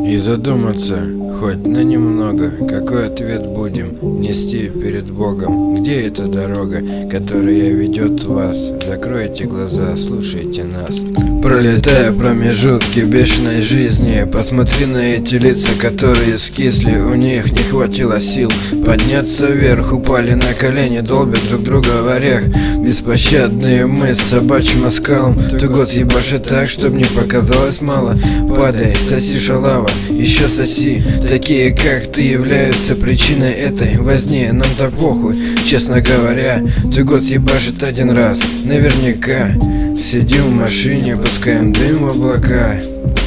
И задуматься хоть на немного, какой ответ будем нести перед Богом. Где эта дорога, которая ведет вас? Закройте глаза, слушайте нас. Пролетая промежутки бешеной жизни, посмотри на эти лица, которые скисли. У них не хватило сил подняться вверх, упали на колени, долбят друг друга в орех. Беспощадные мы с собачьим оскалом, то год ебашит так, чтоб не показалось мало. Падай, соси шалава, еще соси. Такие как ты являются причиной этой возни. Нам-то похуй, честно говоря. Ты год ебашит один раз, наверняка. Сидим в машине, пускаем дым в облака.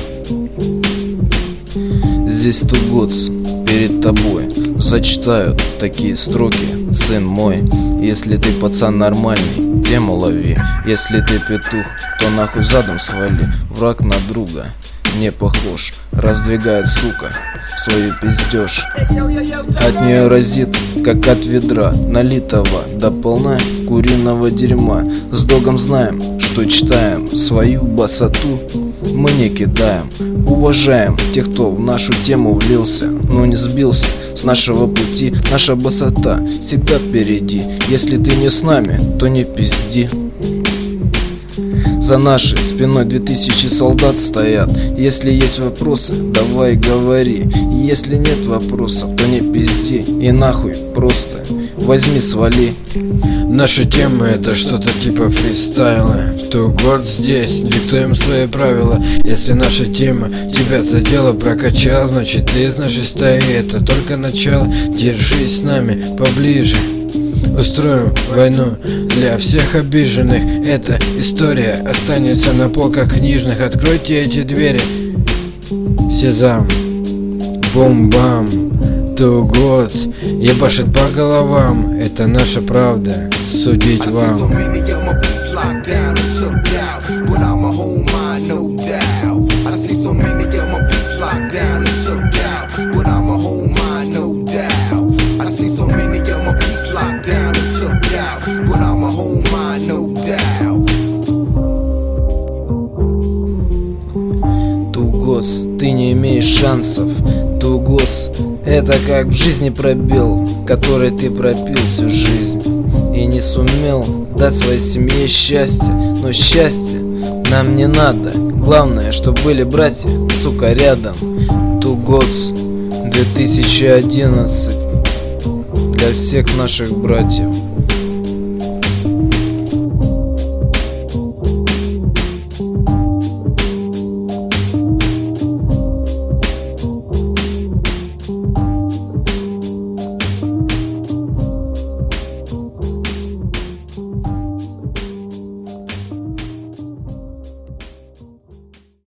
Здесь Тугодс перед тобой зачитают такие строки: сын мой, если ты пацан нормальный, тему лови. Если ты петух, то нахуй задом свали. Враг на друга не похож, раздвигает, сука, свою пиздеж. От нее разит, как от ведра, налитого до полна куриного дерьма. С Догом знаем, что читаем, свою басоту мы не кидаем. Уважаем тех, кто в нашу тему влился, но не сбился с нашего пути. Наша басота всегда впереди. Если ты не с нами, то не пизди. За нашей спиной 2000 солдат стоят. Если есть вопросы, давай говори. И если нет вопросов, то не пизди. И нахуй просто возьми, свали. Наша тема — это что-то типа фристайла. Тугодс здесь, диктуем свои правила. Если наша тема тебя задела, прокачал, значит ты из нашей стаи. Это только начало, держись с нами поближе. Устроим войну для всех обиженных. Эта история останется на полках книжных. Откройте эти двери. Сезам, бум-бам. Тугодс ебашит по головам. Это наша правда, судить вам. Тугодс, ты не имеешь шансов. Тугодс, это как в жизни пробел, который ты пропил всю жизнь и не сумел дать своей семье счастье. Но счастье нам не надо, главное, чтобы были братья, сука, рядом. Тугодс 2011 для всех наших братьев.